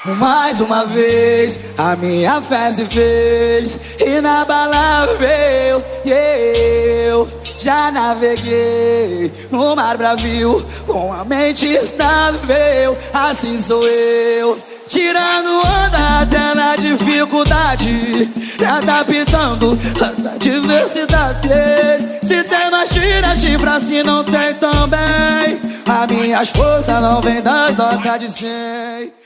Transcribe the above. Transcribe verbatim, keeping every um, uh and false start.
Mais uma vez a minha fé se fez inabalável, e eu já naveguei no mar bravio com a mente estável. Assim sou eu, tirando onda até na dificuldade, me adaptando às adversidades. Se tem mais tira, chifra, se não tem também. As minhas forças não vêm das notas de cem.